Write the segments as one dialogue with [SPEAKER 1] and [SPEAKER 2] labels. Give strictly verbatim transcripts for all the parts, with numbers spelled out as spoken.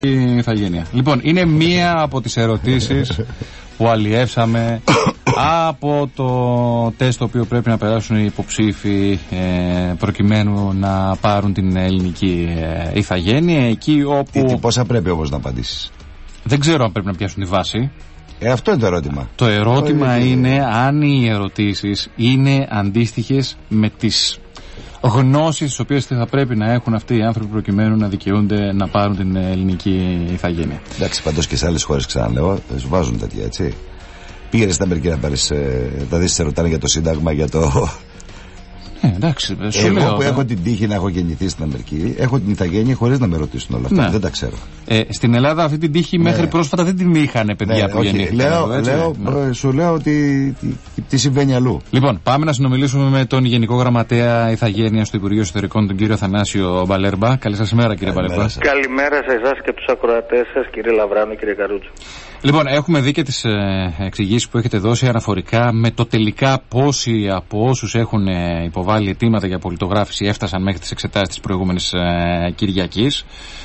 [SPEAKER 1] η ηθαγένεια. Λοιπόν, είναι μία από τις ερωτήσεις που αλλιεύσαμε από το τεστ το οποίο πρέπει να περάσουν οι υποψήφοι ε, προκειμένου να πάρουν την ελληνική ε, ηθαγένεια. Εκεί όπου...
[SPEAKER 2] Τι, πόσα πρέπει όμως να απαντήσεις?
[SPEAKER 1] Δεν ξέρω αν πρέπει να πιάσουν τη βάση.
[SPEAKER 2] Ε, αυτό είναι το ερώτημα.
[SPEAKER 1] Το ερώτημα είναι, είναι αν οι ερωτήσεις είναι αντίστοιχες με τις γνώσεις τις οποίες θα πρέπει να έχουν αυτοί οι άνθρωποι προκειμένου να δικαιούνται να πάρουν την ελληνική ηθαγένεια.
[SPEAKER 2] Εντάξει, παντός και σε άλλες χώρες, ξαναλέω, σου βάζουν τέτοια, έτσι. Πήγαινε στην Αμερική να πάρεις, ε, να δεις σε ρωτάνε για το Σύνταγμα, για το...
[SPEAKER 1] Ε, εντάξει, σου
[SPEAKER 2] Εγώ
[SPEAKER 1] λέω,
[SPEAKER 2] που
[SPEAKER 1] ε...
[SPEAKER 2] έχω την τύχη να έχω γεννηθεί στην Αμερική, έχω την ηθαγένεια χωρίς να με ρωτήσουν όλα αυτά. Ναι. Δεν τα ξέρω.
[SPEAKER 1] Ε, στην Ελλάδα αυτή την τύχη, ναι, μέχρι πρόσφατα δεν την είχαν παιδιά, ναι, που γεννήθηκαν.
[SPEAKER 2] Λέω, λέω, ναι. Σου λέω ότι τι, τι συμβαίνει αλλού.
[SPEAKER 1] Λοιπόν, πάμε να συνομιλήσουμε με τον Γενικό Γραμματέα Ηθαγένειας του Υπουργείου Εσωτερικών, τον κύριο Θανάσιο Μπαλέρμπα. Καλή σας ημέρα, κύριε Μπαλέρμπα.
[SPEAKER 3] Καλημέρα σε εσάς και τους ακροατές σας, κύριε Λαβράνο, κύριε Καρούτσο.
[SPEAKER 1] Λοιπόν, έχουμε δει και τις ε, εξηγήσεις που έχετε δώσει αναφορικά με το τελικά πόσοι από όσους έχουν ε, υποβάλει αιτήματα για πολιτογράφηση έφτασαν μέχρι τις εξετάσεις της προηγούμενης ε, Κυριακής.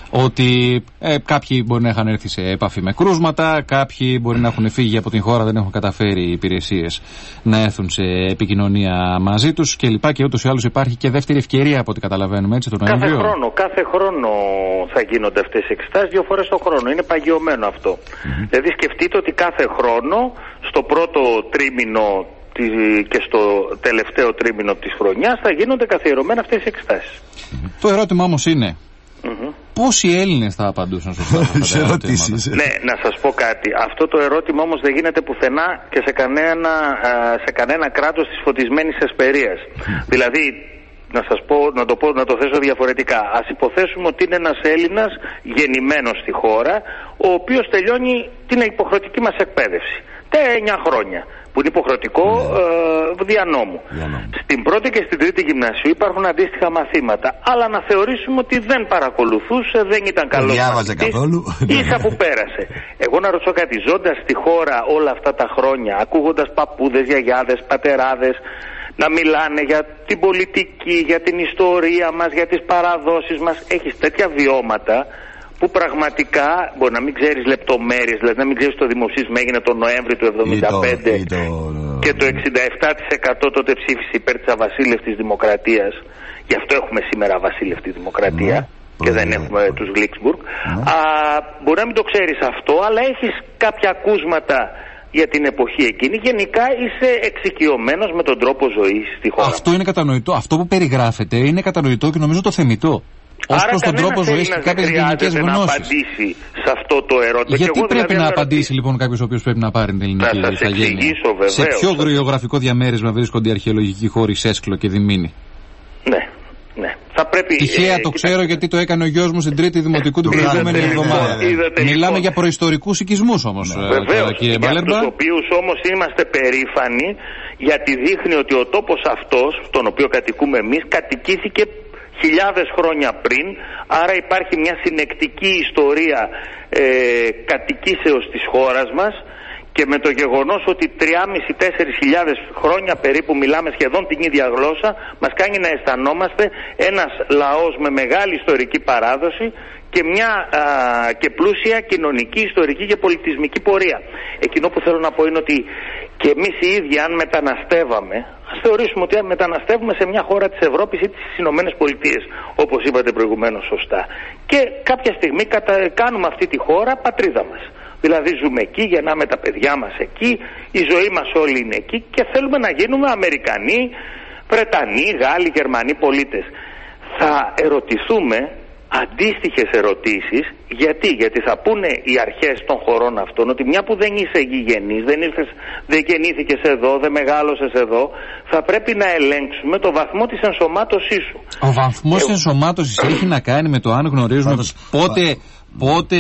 [SPEAKER 1] Ότι ε, κάποιοι μπορεί να είχαν έρθει σε επαφή με κρούσματα, κάποιοι μπορεί να έχουν φύγει από την χώρα, δεν έχουν καταφέρει οι υπηρεσίες να έρθουν σε επικοινωνία μαζί τους κλπ. Και ούτως ή άλλως υπάρχει και δεύτερη ευκαιρία από ό,τι καταλαβαίνουμε, έτσι, τον Νοέμβριο.
[SPEAKER 3] Κάθε χρόνο, κάθε χρόνο θα γίνονται αυτές οι εξετάσεις, δύο φορές το χρόνο. Είναι παγιωμένο αυτό. Mm-hmm. Δηλαδή σκεφτείτε ότι κάθε χρόνο στο πρώτο τρίμηνο και στο τελευταίο τρίμηνο της χρονιάς θα γίνονται καθιερωμένα αυτές οι εξετάσεις.
[SPEAKER 1] Mm-hmm. Το ερώτημα όμως είναι, mm-hmm, πόσοι Έλληνες θα απαντούσαν σωστά σε ερωτήσεις?
[SPEAKER 3] Ναι, να σας πω κάτι. Αυτό το ερώτημα όμως δεν γίνεται πουθενά και σε κανένα, σε κανένα κράτος της φωτισμένης εσπερίας. Δηλαδή, να σας πω, να το, πω, να το θέσω διαφορετικά. Ας υποθέσουμε ότι είναι ένας Έλληνας γεννημένος στη χώρα, ο οποίος τελειώνει την υποχρεωτική μας εκπαίδευση. Τα εννιά χρόνια, που είναι υποχρεωτικό ε, δια νόμου. Στην πρώτη και στην τρίτη γυμνασίου υπάρχουν αντίστοιχα μαθήματα, αλλά να θεωρήσουμε ότι δεν παρακολουθούσε, δεν ήταν καλός μαθητής, ίσα που πέρασε. Εγώ να ρωτήσω κάτι, ζώντας στη χώρα όλα αυτά τα χρόνια, ακούγοντας παππούδες, γιαγιάδες, πατεράδες να μιλάνε για την πολιτική, για την ιστορία μας, για τις παραδόσεις μας, έχεις τέτοια βιώματα που πραγματικά μπορεί να μην ξέρεις λεπτομέρειες, δηλαδή να μην ξέρεις το δημοψήφισμα έγινε τον Νοέμβρη του εβδομήντα πέντε ή το, ή το, και το εξήντα επτά τοις εκατό τότε ψήφισε υπέρ της αβασίλευτης δημοκρατίας. Γι' αυτό έχουμε σήμερα αβασίλευτη δημοκρατία, ναι, και δεν έχουμε ναι, τους Γλίξμπουργκ. Ναι. Α, μπορεί να μην το ξέρεις αυτό, αλλά έχεις κάποια ακούσματα για την εποχή εκείνη. Γενικά είσαι εξοικειωμένος με τον τρόπο ζωής στη χώρα.
[SPEAKER 1] Αυτό είναι κατανοητό. Αυτό που περιγράφεται είναι κατανοητό και νομίζω το θεμιτό. Ως προς τον τρόπο ζωής και κάποιες γενικές γνώσεις.
[SPEAKER 3] Να απαντήσει σε αυτό το ερώτημα.
[SPEAKER 1] Γιατί
[SPEAKER 3] εγώ,
[SPEAKER 1] πρέπει
[SPEAKER 3] δηλαδή,
[SPEAKER 1] να απαντήσει λοιπόν κάποιος ο οποίος πρέπει να πάρει την ελληνική ηθαγένεια? Σε ποιο γεωγραφικό διαμέρισμα βρίσκονται οι αρχαιολογικοί χώροι Σέσκλο και Διμήνη?
[SPEAKER 3] Ναι, ναι. Θα πρέπει,
[SPEAKER 1] τυχαία ε, το ξέρω, γιατί το έκανε ο γιος μου στην τρίτη δημοτικού την προηγούμενη εβδομάδα. Μιλάμε για προϊστορικούς οικισμούς όμως, κύριε Μπαλέρμπα.
[SPEAKER 3] Για τους οποίους όμως είμαστε περήφανοι, γιατί δείχνει ότι ο τόπος αυτός, τον οποίο κατοικούμε εμείς, κατοικήθηκε χιλιάδες χρόνια πριν, άρα υπάρχει μια συνεκτική ιστορία ε, κατοικήσεως της χώρας μας, και με το γεγονός ότι τρεις χιλιάδες με τέσσερις χιλιάδες χρόνια περίπου μιλάμε σχεδόν την ίδια γλώσσα, μας κάνει να αισθανόμαστε ένας λαός με μεγάλη ιστορική παράδοση και μια α, και πλούσια κοινωνική, ιστορική και πολιτισμική πορεία. Εκείνο που θέλω να πω είναι ότι και εμείς οι ίδιοι, αν μεταναστεύαμε, ας θεωρήσουμε ότι αν μεταναστεύουμε σε μια χώρα της Ευρώπης ή τις Ηνωμένες Πολιτείες, όπως είπατε προηγουμένως σωστά, και κάποια στιγμή κατα... κάνουμε αυτή τη χώρα πατρίδα μας. Δηλαδή ζούμε εκεί, γεννάμε τα παιδιά μας εκεί, η ζωή μας όλη είναι εκεί και θέλουμε να γίνουμε Αμερικανοί, Βρετανοί, Γάλλοι, Γερμανοί πολίτες. Θα ερωτηθούμε αντίστοιχες ερωτήσεις. Γιατί? Γιατί θα πούνε οι αρχές των χωρών αυτών ότι μια που δεν είσαι γηγενής, δεν, ήρθες, δεν γεννήθηκες εδώ, δεν μεγάλωσες εδώ, θα πρέπει να ελέγξουμε το βαθμό της ενσωμάτωσής σου.
[SPEAKER 1] Ο βαθμός της ενσωμάτωσης έχει να κάνει με το αν γνωρίζουμε πότε... Πότε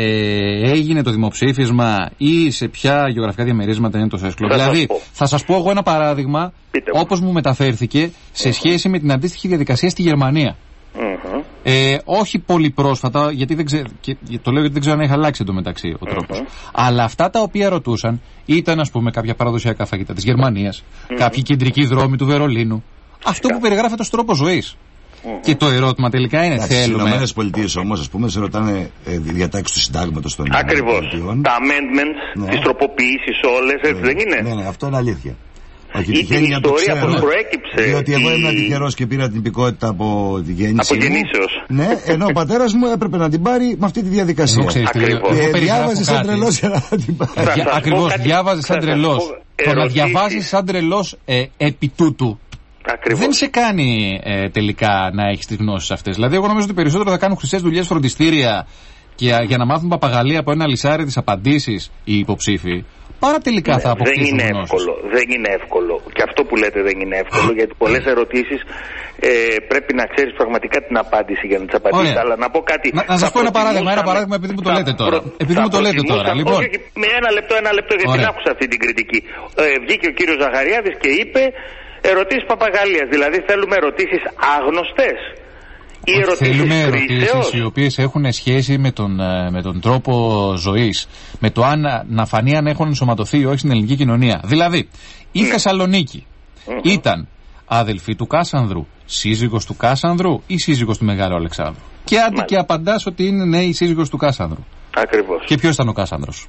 [SPEAKER 1] ε, έγινε το δημοψήφισμα ή σε ποια γεωγραφικά διαμερίσματα είναι το Σέσκλο? Δηλαδή, θα σας πω εγώ ένα παράδειγμα, όπως μου μεταφέρθηκε, σε uh-huh. σχέση με την αντίστοιχη διαδικασία στη Γερμανία. Uh-huh. Ε, όχι πολύ πρόσφατα, γιατί δεν ξέρω, και το λέω γιατί δεν ξέρω αν έχει αλλάξει εντωμεταξύ ο τρόπος. Uh-huh. Αλλά αυτά τα οποία ρωτούσαν ήταν, ας πούμε, κάποια παραδοσιακά φαγητά της Γερμανίας, uh-huh. κάποιοι κεντρικοί δρόμοι του Βερολίνου. Αυτό που περιγράφεται ως τρόπο ζωής. Mm-hmm. Και το ερώτημα τελικά είναι:
[SPEAKER 2] Άξι,
[SPEAKER 1] θέλουμε.
[SPEAKER 2] Στις Ηνωμένες Πολιτείες όμως, ας πούμε, σε ρωτάνε ε, διατάξεις του συντάγματος των Ηνωμένων Πολιτειών.
[SPEAKER 3] Τα amendments, ναι. τις τροποποιήσεις όλες, έτσι
[SPEAKER 2] ναι.
[SPEAKER 3] δεν είναι?
[SPEAKER 2] Ναι, ναι, αυτό είναι αλήθεια.
[SPEAKER 3] Όχι, ή την ιστορία πώς προέκυψε.
[SPEAKER 2] Διότι εγώ
[SPEAKER 3] η...
[SPEAKER 2] ήμουν τυχερός και πήρα την υπηκότητα από τη γέννηση.
[SPEAKER 3] Από γεννήσεως.
[SPEAKER 2] Ναι, ενώ ο πατέρας μου έπρεπε να την πάρει με αυτή τη διαδικασία.
[SPEAKER 3] Ακριβώς.
[SPEAKER 2] Και διάβαζε σαν τρελός για να την πάρει.
[SPEAKER 1] Ακριβώς, διάβαζε σαν τρελός. Το να διαβάζεις σαν τρελός ε, επί τούτου. Ακριβώς. Δεν σε κάνει ε, τελικά να έχεις τις γνώσεις αυτές. Δηλαδή, εγώ νομίζω ότι περισσότερο θα κάνουν χρυσές δουλειές φροντιστήρια και για να μάθουν παπαγαλία από ένα λυσάρι τις απαντήσεις οι υποψήφοι. Παρά τελικά ναι, θα αποκτήσουν
[SPEAKER 3] δεν είναι
[SPEAKER 1] γνώσεις.
[SPEAKER 3] εύκολο, δεν είναι εύκολο. Και αυτό που λέτε δεν είναι εύκολο, γιατί πολλές ερωτήσεις ε, πρέπει να ξέρεις πραγματικά την απάντηση για να τις απαντήσεις. Αλλά να πω κάτι.
[SPEAKER 1] Να, να σας πω ένα παράδειγμα, ένα παράδειγμα επειδή μου το λέτε τώρα. Προ... Επειδή μου το λέτε τώρα. Λοιπόν.
[SPEAKER 3] Όχι, με ένα λεπτό, ένα λεπτό, γιατί την άκουσα αυτή την κριτική. Ε, βγήκε ο κύριος Ζαχαριάδης και είπε ερωτήσεις παπαγαλίας. Δηλαδή θέλουμε ερωτήσεις άγνωστες.
[SPEAKER 1] Θέλουμε ερωτήσεις οι οποίες έχουν σχέση με τον, με τον τρόπο ζωής, με το αν να φανεί αν έχουν ενσωματωθεί ή όχι στην ελληνική κοινωνία. Δηλαδή, η ναι. Θεσσαλονίκη mm-hmm. ήταν αδελφή του Κάσανδρου, σύζυγος του Κάσανδρου ή σύζυγος του Μεγάλου Αλεξάνδρου. Και άντε Μάλιστα. Και απαντάς ότι είναι ναι η σύζυγος του Κάσανδρου.
[SPEAKER 3] Ακριβώς.
[SPEAKER 1] Και ποιος ήταν ο Κάσανδρος?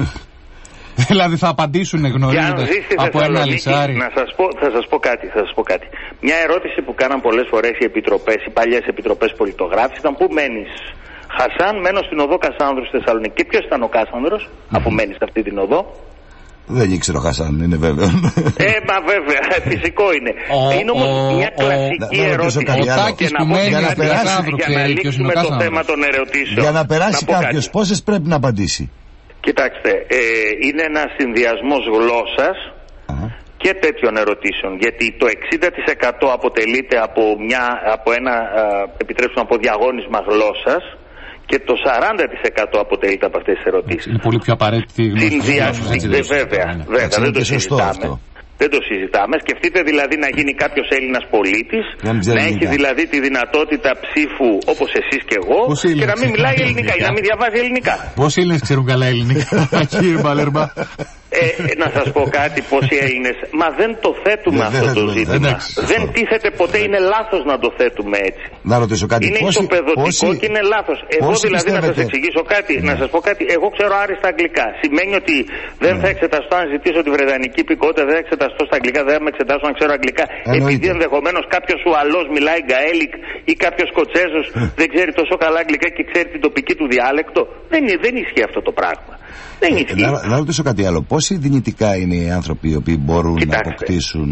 [SPEAKER 1] Δηλαδή θα απαντήσουν γνωρίζοντας από ένα λυσάρι.
[SPEAKER 3] Να σας πω, θα σας πω κάτι, θα σας πω κάτι. Μια ερώτηση που κάναν πολλές φορές οι επιτροπές, οι παλιές επιτροπές πολιτογράφης ήταν πού μένεις? Χασάν, μένω στην οδό Κασάνδρου στη Θεσσαλονίκη. Και ποιος ήταν ο Κάσανδρος mm-hmm. αφού μένεις σε αυτή την οδό?
[SPEAKER 2] Δεν ήξερα ο Χασάν, είναι βέβαιο.
[SPEAKER 3] Ε, μα βέβαια, φυσικό είναι.
[SPEAKER 1] Ο,
[SPEAKER 3] είναι όμως
[SPEAKER 1] ο,
[SPEAKER 3] μια κλασική
[SPEAKER 2] ο,
[SPEAKER 3] ερώτηση.
[SPEAKER 1] Ο Τάκης που μένει στην Κασάνδρου
[SPEAKER 3] για να λύσουμε το θέμα των ερωτήσεων.
[SPEAKER 2] Για να περάσει κάποιος, πόσες πρέπει να απαντήσει?
[SPEAKER 3] Κοιτάξτε, ε, είναι ένας συνδυασμός γλώσσας uh-huh. και τέτοιων ερωτήσεων. Γιατί το εξήντα τοις εκατό αποτελείται από, μια, από ένα, επιτρέψτε να πω, διαγώνισμα γλώσσας και το σαράντα τοις εκατό αποτελείται από αυτές τις ερωτήσεις.
[SPEAKER 1] Είναι πολύ πιο απαραίτητη η
[SPEAKER 3] γνώση. Βέβαια, βέβαια, δεν το συζητάμε. Δεν το συζητάμε. Σκεφτείτε δηλαδή να γίνει κάποιος Έλληνας πολίτης, να έχει δηλαδή τη δυνατότητα ψήφου όπως εσείς και εγώ και να μην μιλάει ελληνικά ή να μην διαβάζει ελληνικά.
[SPEAKER 1] Πόσοι Έλληνες ξέρουν καλά ελληνικά, κύριε Μπαλέρμα?
[SPEAKER 3] Ε, να σας πω κάτι, πόσοι Έλληνες. Μα δεν το θέτουμε αυτό το ζήτημα. Δεν τίθεται ποτέ, είναι λάθος να το θέτουμε έτσι.
[SPEAKER 2] Να ρωτήσω κάτι.
[SPEAKER 3] Είναι ισοπεδωτικό και είναι λάθος. Εγώ δηλαδή να σας εξηγήσω κάτι, να σας πω κάτι. Εγώ ξέρω άριστα αγγλικά. Σημαίνει ότι δεν θα εξεταστώ αν ζητήσω τη βρετανική υπηκότητα, δεν θα εξεταστώ στα αγγλικά, δεν θα με εξετάσω αν ξέρω αγγλικά. Επειδή ενδεχομένως κάποιος Ουαλός μιλάει γκαέλικ ή κάποιος Σκοτσέζος δεν ξέρει τόσο καλά αγγλικά και ξέρει την τοπική του διάλεκτο. Δεν, δεν ισχύει αυτό το πράγμα. Δεν ισχύει.
[SPEAKER 2] Να, να ρωτήσω κάτι άλλο. Πόσοι δυνητικά είναι οι άνθρωποι οι οποίοι μπορούν Κοιτάξτε. να αποκτήσουν,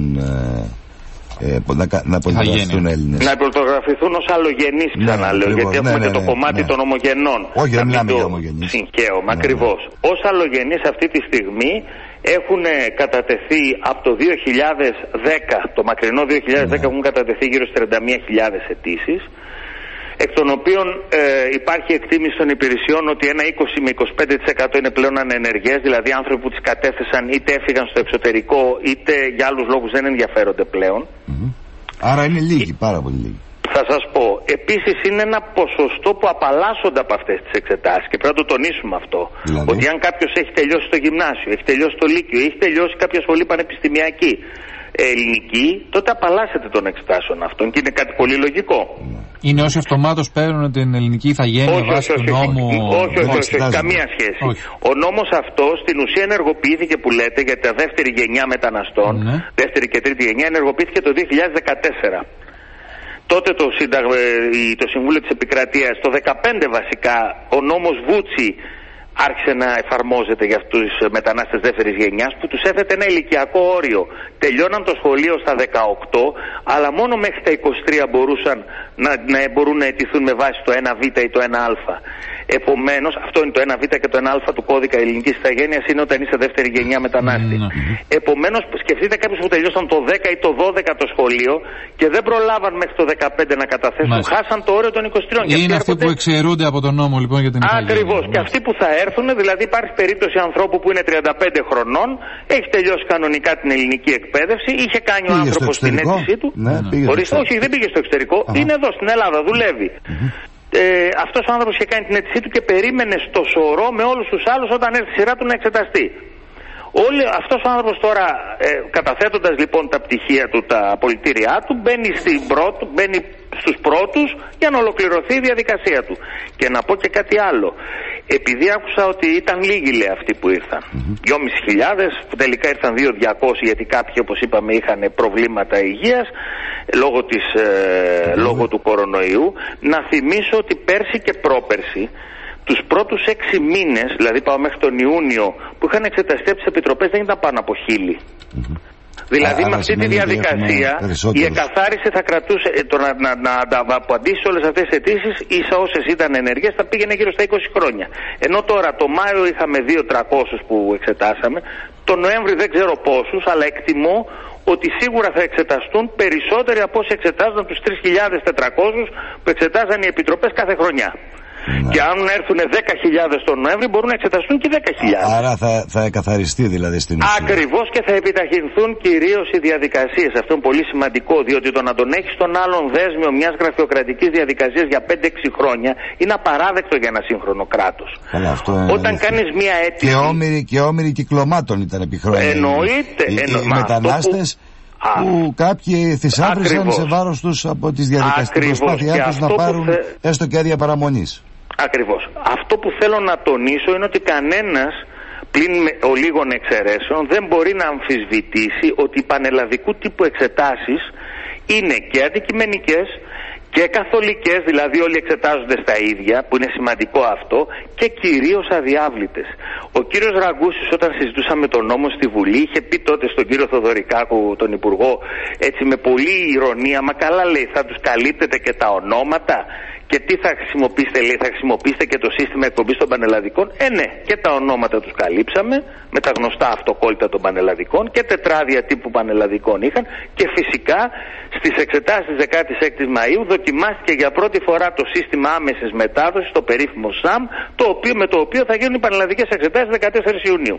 [SPEAKER 2] ε, ε, να, να πολιτογραφηθούν Έλληνες?
[SPEAKER 3] Να πολιτογραφηθούν ως αλλογενείς, ξαναλέω, ναι, γιατί έχουμε ναι, ναι, και το ναι, κομμάτι ναι. των ομογενών.
[SPEAKER 2] Όχι, δεν μιλάμε για ομογενείς.
[SPEAKER 3] Συγχαίωμα, ναι, ακριβώς. Ναι. Ως αλλογενείς αυτή τη στιγμή έχουν κατατεθεί από το δύο χιλιάδες δέκα, το μακρινό δύο χιλιάδες δέκα, ναι. έχουν κατατεθεί γύρω στις τριάντα μία χιλιάδες αιτήσεις, εκ των οποίων ε, υπάρχει εκτίμηση των υπηρεσιών ότι ένα είκοσι με είκοσι πέντε τοις εκατό είναι πλέον ανενεργές, δηλαδή άνθρωποι που τις κατέθεσαν είτε έφυγαν στο εξωτερικό είτε για άλλους λόγους δεν ενδιαφέρονται πλέον.
[SPEAKER 2] Mm-hmm. Άρα είναι λίγοι, πάρα πολύ λίγοι.
[SPEAKER 3] Θα σας πω, επίσης είναι ένα ποσοστό που απαλλάσσονται από αυτές τις εξετάσεις και πρέπει να το τονίσουμε αυτό. Δηλαδή? Ότι αν κάποιος έχει τελειώσει το γυμνάσιο, έχει τελειώσει το λύκειο, έχει τελειώσει κάποια σχολή πανεπιστημιακή ελληνική, τότε απαλλάσσεται των εξετάσεων αυτών και είναι κάτι πολύ λογικό.
[SPEAKER 1] Είναι όσοι αυτομάτως παίρνουν την ελληνική ηθαγένεια βάσει του νόμου?
[SPEAKER 3] Όχι, όχι, όχι, όχι, καμία σχέση. Όχι. Ο νόμος αυτός στην ουσία ενεργοποιήθηκε, που λέτε, για τα δεύτερη γενιά μεταναστών, ναι. δεύτερη και τρίτη γενιά, ενεργοποιήθηκε το δύο χιλιάδες δεκατέσσερα. Τότε το, Σύνταγμα, το Συμβούλιο της Επικρατείας, το δεκαπέντε βασικά, ο νόμος Βούτσι άρχισε να εφαρμόζεται για αυτούς τους μετανάστες δεύτερης γενιάς, που τους έθετε ένα ηλικιακό όριο. Τελειώναν το σχολείο στα δεκαοκτώ, αλλά μόνο μέχρι τα είκοσι τρία μπορούσαν να, να μπορούν να αιτηθούν με βάση το ένα β ή το ένα α. Επομένως, αυτό είναι το ένα β και το ένα α του κώδικα ελληνικής ηθαγένειας, είναι όταν είσαι δεύτερη γενιά μετανάστη. Mm-hmm. Επομένως, σκεφτείτε κάποιους που τελειώσαν το δέκα ή το δώδεκα το σχολείο και δεν προλάβαν μέχρι το δεκαπέντε να καταθέσουν, Μάλιστα. χάσαν το όριο των είκοσι τριών.
[SPEAKER 1] Είναι αυτοί έρχονται... που εξαιρούνται από τον νόμο λοιπόν για την ηθαγένεια.
[SPEAKER 3] Ακριβώς. Και αυτοί που θα έρθουν, δηλαδή υπάρχει περίπτωση ανθρώπου που είναι τριάντα πέντε χρονών, έχει τελειώσει κανονικά την ελληνική εκπαίδευση, είχε κάνει πήγε ο άνθρωπος την αίτησή του.
[SPEAKER 2] Ναι,
[SPEAKER 3] Ορίστε, όχι, δεν πήγε στο εξωτερικό, Αχα. είναι εδώ στην Ελλάδα, δουλεύει. Mm-hmm. Ε, αυτός ο άνθρωπος είχε κάνει την αίτησή του και περίμενε στο σωρό με όλους τους άλλους όταν έρθει η σειρά του να εξεταστεί. Όλοι, αυτός ο άνθρωπος τώρα, ε, καταθέτοντας λοιπόν τα πτυχία του, τα πολιτήριά του, μπαίνει στην πρώτη, μπαίνει στους πρώτους για να ολοκληρωθεί η διαδικασία του. Και να πω και κάτι άλλο. Επειδή άκουσα ότι ήταν λίγοι, λέει, αυτοί που ήρθαν, δυόμισι χιλιάδες, που τελικά ήρθαν δύο χιλιάδες διακόσιοι, γιατί κάποιοι, όπως είπαμε, είχαν προβλήματα υγείας λόγω, της, ε, λόγω του κορονοϊού. Να θυμίσω ότι πέρσι και πρόπερσι, τους πρώτους έξι μήνες, δηλαδή πάω μέχρι τον Ιούνιο, που είχαν εξεταστεί από τις επιτροπές, δεν ήταν πάνω από χίλιοι. Mm-hmm. Δηλαδή, με αυτή τη διαδικασία η εκαθάριση θα κρατούσε, το να, να, να, να απαντήσει όλες αυτές τις αιτήσεις, ίσα όσες ήταν ενεργές, θα πήγαινε γύρω στα είκοσι χρόνια. Ενώ τώρα το Μάιο είχαμε δύο χιλιάδες τριακόσιους που εξετάσαμε, το Νοέμβρη δεν ξέρω πόσους, αλλά εκτιμώ ότι σίγουρα θα εξεταστούν περισσότεροι από όσοι εξετάζονταν τους τρεις χιλιάδες τετρακόσιους που εξετάζαν οι επιτροπές κάθε χρονιά. Ναι. Και αν έρθουν δέκα χιλιάδες τον Νοέμβρη, μπορούν να εξεταστούν και δέκα χιλιάδες.
[SPEAKER 2] Άρα θα, θα εκαθαριστεί δηλαδή στην ουσία.
[SPEAKER 3] Ακριβώς, και θα επιταχυνθούν κυρίως οι διαδικασίες. Αυτό είναι πολύ σημαντικό, διότι το να τον έχεις τον άλλον δέσμιο μιας γραφειοκρατικής διαδικασίας για πέντε έξι χρόνια είναι απαράδεκτο για ένα σύγχρονο κράτος. Όταν κάνεις μια αίτηση.
[SPEAKER 2] Και όμοιροι, και όμοιροι κυκλωμάτων ήταν επί χρόνια.
[SPEAKER 3] Εννοείται.
[SPEAKER 2] Οι, οι, οι μετανάστες. Που... που κάποιοι θησάβρισαν σε βάρος τους από τις διαδικασίες, την προσπάθειά τους να πάρουν θε... έστω και άδεια παραμονής.
[SPEAKER 3] Ακριβώς. Αυτό που θέλω να τονίσω είναι ότι κανένας, πλην ο λίγων εξαιρέσεων, δεν μπορεί να αμφισβητήσει ότι οι πανελλαδικού τύπου εξετάσεις είναι και αντικειμενικές και καθολικές, δηλαδή όλοι εξετάζονται στα ίδια, που είναι σημαντικό αυτό, και κυρίως αδιάβλητες. Ο κύριος Ραγκούσης, όταν συζητούσαμε τον νόμο στη Βουλή, είχε πει τότε στον κύριο Θοδωρικάκου, τον Υπουργό, έτσι με πολλή ηρωνία, μα καλά, λέει, θα τους καλύπτετε και τα ονόματα? Και τι θα χρησιμοποιήσετε, λέει, θα χρησιμοποιήσετε και το σύστημα εκπομπής των πανελλαδικών? Ε, ναι, και τα ονόματα τους καλύψαμε με τα γνωστά αυτοκόλλητα των πανελλαδικών και τετράδια τύπου πανελλαδικών είχαν, και φυσικά στις εξετάσεις της δεκάτης έκτης Μαΐου δοκιμάστηκε για πρώτη φορά το σύστημα άμεσης μετάδοσης, το περίφημο ΣΑΜ, το οποίο, με το οποίο θα γίνουν οι πανελλαδικές εξετάσεις δεκατέσσερις Ιουνίου.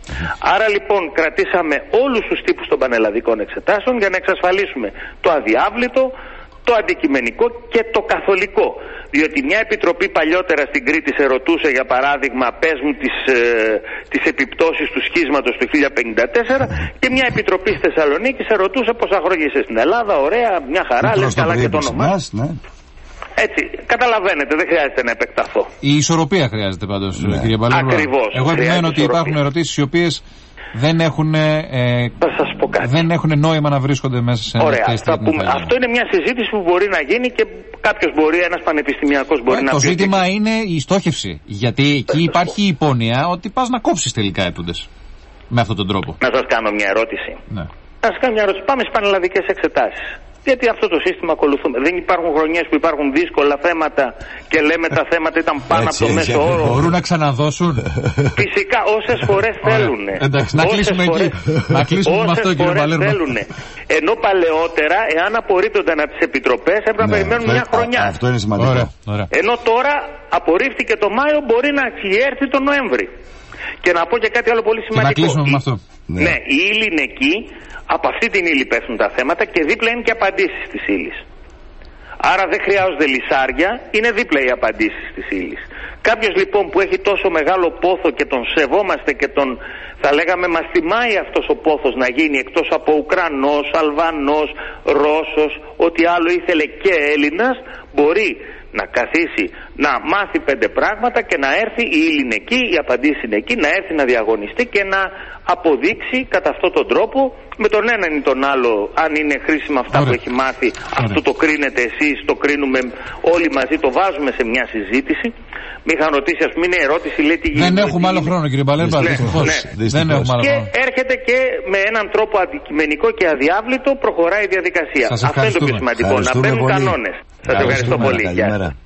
[SPEAKER 3] Άρα λοιπόν κρατήσαμε όλους τους τύπους των πανελλαδικών εξετάσεων για να εξασφαλίσουμε το αδιάβλητο, το αντικειμενικό και το καθολικό. Διότι μια επιτροπή παλιότερα στην Κρήτη σε ρωτούσε, για παράδειγμα, πες μου τις, ε, τις επιπτώσεις του σχίσματος του χίλια πενήντα τέσσερα, και μια επιτροπή στη Θεσσαλονίκη σε ρωτούσε πόσα χρόνια είσαι στην Ελλάδα, ωραία, μια χαρά, λες καλά και το όνομά.
[SPEAKER 2] Ναι.
[SPEAKER 3] Έτσι, καταλαβαίνετε, δεν χρειάζεται να επεκταθώ.
[SPEAKER 1] Η ισορροπία χρειάζεται πάντως, ναι, κύριε Μπαλούρδο.
[SPEAKER 3] Ακριβώς.
[SPEAKER 1] Εγώ επιμένω ότι υπάρχουν ερωτήσεις οι οποίες δεν έχουν, ε, δεν έχουν νόημα να βρίσκονται μέσα σε
[SPEAKER 3] ένα τεστ. Αυτό είναι μια συζήτηση που μπορεί να γίνει και κάποιος μπορεί, ένας πανεπιστημιακός μπορεί ε, να
[SPEAKER 1] το
[SPEAKER 3] πει.
[SPEAKER 1] Το ζήτημα ότι... είναι η στόχευση. Γιατί εκεί υπάρχει η υπόνοια ότι πας να κόψεις τελικά έτοντες με αυτόν τον τρόπο.
[SPEAKER 3] Να σας κάνω μια ερώτηση.
[SPEAKER 1] Ναι.
[SPEAKER 3] Να σας κάνω μια ερώτηση. Πάμε στις πανελλαδικές εξετάσεις. Γιατί αυτό το σύστημα ακολουθούμε. Δεν υπάρχουν χρονιές που υπάρχουν δύσκολα θέματα και λέμε τα θέματα ήταν πάνω
[SPEAKER 2] έτσι,
[SPEAKER 3] από το μέσο όρο?
[SPEAKER 1] Μπορούν να ξαναδώσουν.
[SPEAKER 3] Φυσικά, όσες φορές θέλουν.
[SPEAKER 1] Εντάξει, να κλείσουμε εκεί. Να κλείσουμε με αυτό, κύριε Παλέρμα.
[SPEAKER 3] Ενώ παλαιότερα, εάν απορρίπτονταν από τις επιτροπές, έπρεπε να περιμένουν μια χρονιά.
[SPEAKER 2] Αυτό είναι σημαντικό.
[SPEAKER 1] Ωραία, ωραία.
[SPEAKER 3] Ενώ τώρα απορρίφθηκε το Μάιο, μπορεί να έρθει το Νοέμβρη. Και να πω και κάτι άλλο πολύ σημαντικό.
[SPEAKER 1] Και να κλείσουμε με αυτό.
[SPEAKER 3] Ναι, ναι, η ύλη είναι εκεί, από αυτή την ύλη πέφτουν τα θέματα και δίπλα είναι και απαντήσεις της ύλης. Άρα δεν χρειάζονται λυσάρια, είναι δίπλα οι απαντήσεις της ύλης. Κάποιος λοιπόν που έχει τόσο μεγάλο πόθο και τον σεβόμαστε και τον, θα λέγαμε, μας τιμάει αυτός ο πόθος να γίνει, εκτός από Ουκρανός, Αλβανός, Ρώσος, ό,τι άλλο ήθελε και Έλληνας, μπορεί να καθίσει, να μάθει πέντε πράγματα και να έρθει, η ύλη είναι εκεί, η απαντήση είναι εκεί, να έρθει να διαγωνιστεί και να αποδείξει κατά αυτόν τον τρόπο, με τον έναν ή τον άλλο, αν είναι χρήσιμα αυτά Ωραία. που έχει μάθει. Ωραία. Αυτό το κρίνετε εσείς, το κρίνουμε όλοι μαζί, το βάζουμε σε μια συζήτηση. Με είχαν ρωτήσει, ας πούμε, είναι ερώτηση, λέει τι γίνεται.
[SPEAKER 1] Δεν έχουμε άλλο χρόνο, κύριε Μπαλέρμα.
[SPEAKER 3] Ναι, ναι.
[SPEAKER 1] Δεν έχουμε άλλο
[SPEAKER 3] και
[SPEAKER 1] χρόνο.
[SPEAKER 3] έρχεται και με έναν τρόπο αντικειμενικό και αδιάβλητο προχωράει η διαδικασία. Αυτό είναι το πιο σημαντικό, να μπαίνουν κανόνες. Σας ευχαριστώ πολύ.